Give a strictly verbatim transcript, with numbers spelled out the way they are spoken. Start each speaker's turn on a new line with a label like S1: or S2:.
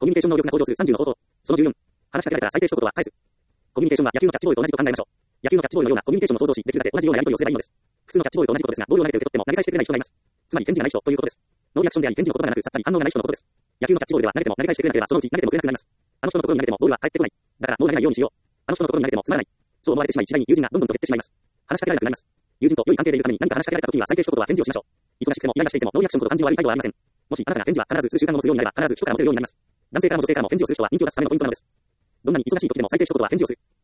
S1: ミュニケーション能力が向上するさんじゅうの方法。そのじゅうよん。話しかけられたら最低一言は返す。コミュニケーションは野球のキャッチボールと同じと考えましょう。野球のキャッチボールのようなコミュニケーションを想像し、できるだけ同じようなやり取りをすればいいのです。普通のキャッチボールと同じことですが、ボールを投げて受け取っても投げ返してくれない人がいます。つまり返事がない人ということです。ノーリアクションであり返事の言葉がなく、さっぱり反応がない人のことです。野球のキャッチボールでは投げても投げ返してくれなければそのうち投げてもくれなくなります。あの人のところに投げてもボールは返ってこない。だからもう投げないようにしよう。あの人のところに投げてもつまらない。そう思われてしまい、次第に友人がどんどんと減ってしまいます。話しかけられなくなります。友人と良い関係でいるために何か話しかけられた時には最低一言は返事をしましょう。忙しくてもイライラしていてもノーリアクションほど感じの悪い態度はありません。もしあなたが返事は必ず数週間後持つようになれば必ず人から持てるようになります。男性からも女性からも返事をする人は人気を出すためのポイントなのです。どんなに忙しい時でも最低一言は返事をする。